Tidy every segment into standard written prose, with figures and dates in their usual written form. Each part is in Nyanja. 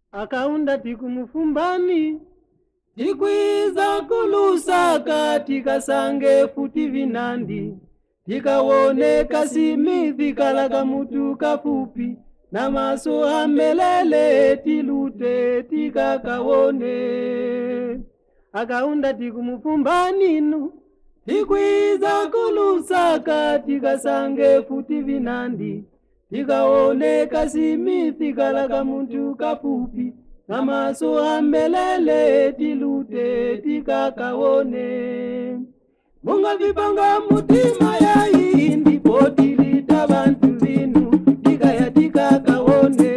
akaunda tikumufumbani tikwiza kulusaka tikasange futi vinandi tikawone kasimi vikalaka mutu kafupi na maso amelele tilute tikakawone akaunda tikumufumbaninu tikwiza kulusaka tikasange futi vinandi tikawone kasimi vikalaka mutu kafupi na maso amelele tilute tikakawone munga vipanga mutima yai ndipo tilita bantu vinu tikaya tikakawone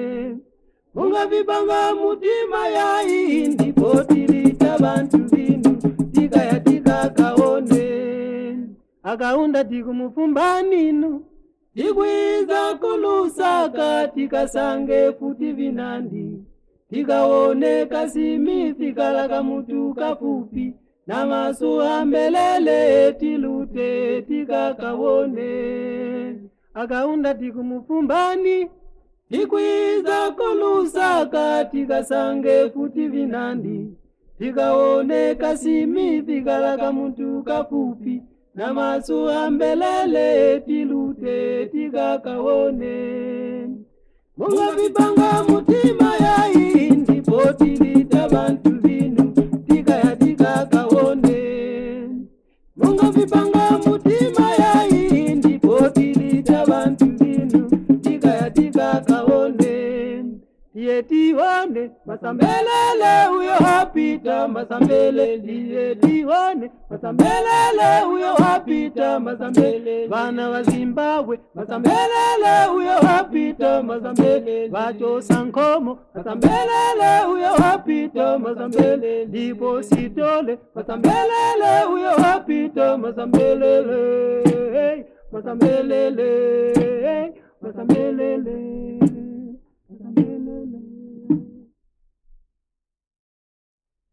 munga vipanga mutima yai ndipo tilita bantu vinu tikaya tikakawone akaunda tikumufumbaninu tikwiza kulusaka tikasange futi vinandi tikawone kasimi fikalaka mutu kafupi na maso amelele tilute tikakawone akaunda tikumufumbani tikwiza kulusaka tikasange futi vinandi tikawone kasimi fikalaka mutu kafupi na maso amelele tilute tikakawone munga vipanga mutima yai ndipo tilita bantu vinu tikaya tikakawone munga vipanga mutima yai ndipo tilita bantu vinu tikaya tikakawone tione masambelele uyo hapita masambele tione masambelele uyo hapita masambele bana wa Zimbabwe masambelele uyo hapita masambele bacho sankomo masambelele uyo hapita masambele lipo sitole masambelele uyo hapita masambelele masambelele masambelele